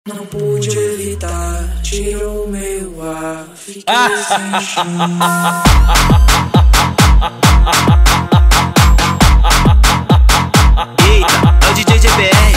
Não pude evitar, tirou meu ar, fiquei sem chão. Eita, é o DJ GBR.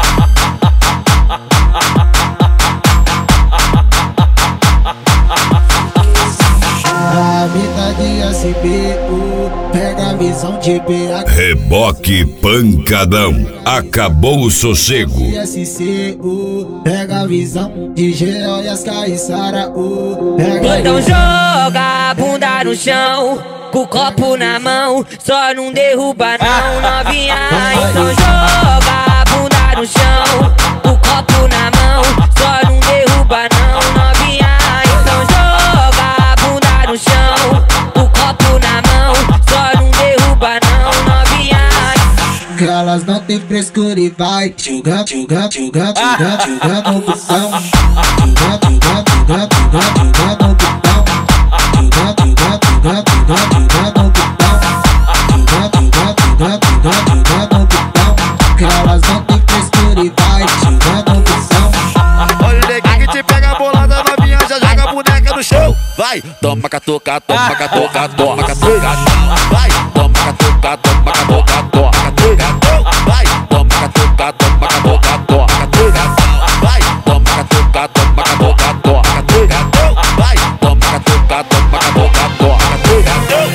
A vida de SBU, pega a visão de BH. Reboque pancadão, acabou o sossego. SCU, pega a visão de GO e as Caissara. Então joga a bunda no chão, com o copo na mão, só não derruba não, novinha. Então joga a bunda no chão, com o copo na mão, só não derruba não, novinha. Então joga a bunda no chão, com o copo na mão, só não derruba não, novinha. Que elas não tem frescura e vai joga, joga, joga, joga, joga no botão. Joga, joga, joga, joga, joga no botão. Joga, joga, joga, joga, joga no botão. Joga, joga, joga, joga, joga no botão. Que elas não tem frescura e vai joga no botão. Olha o neguinho que te pega a bolada, novinha, já joga a boneca no chão. Vai, toma catuca, toma catuca, toma catuca. Vai, toma catuca, toma catuca, toma catuca. Vai, toma catuca, toma catuca, toma catuca. Vai, toma catuca, toma catuca, toma catuca. Vai, toma catuca, toma catuca, toma catuca.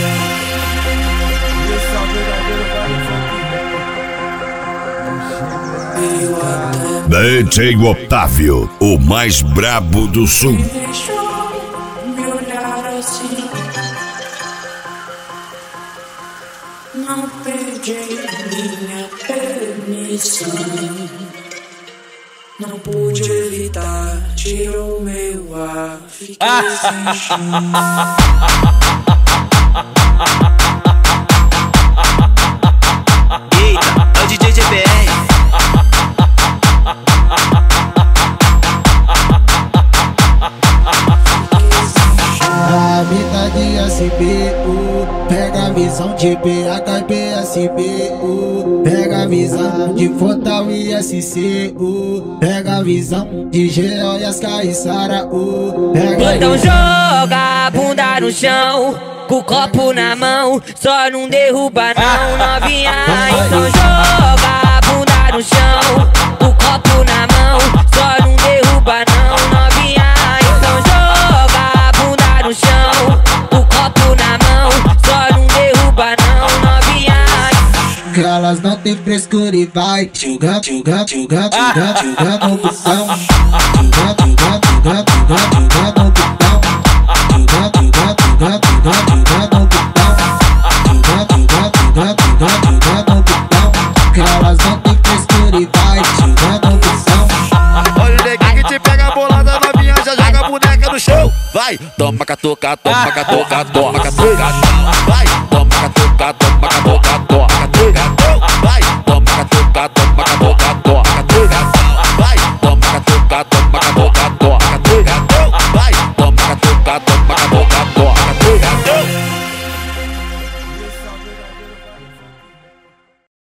DJ Otávio, o mais brabo do sul. Deixou me olhar assim, não pedi minha permissão. Não pude evitar, tirou meu ar, fiquei sem chão. Eita, é o DJ GBR. A vida de SBU, pega a visão de BH e PSBU. Pega a visão de Fortal e SCU. Pega a visão de GO e as Caissara. Então joga a bunda no chão, com o copo na mão, só não derruba não, novinha. Então joga a bunda no chão, com o copo na mão, só não derruba não, novinha. Então joga a bunda no chão, com o copo na mão, só não derruba não, novinha. Que elas não tem frescura e vai joga, joga, joga, joga, joga no botão. Joga, joga, joga, joga, joga no botão. Joga, joga, joga, joga, joga no botão. Joga, joga, joga, joga, joga no botão. Que elas não tem frescura e vai joga no botão. Olha o neguinho que te pega a bolada, novinha, já joga a boneca no chão. Vai, toma catuca, toma catuca, toma catuca. Vai, toma catuca, toma catuca, toma catuca.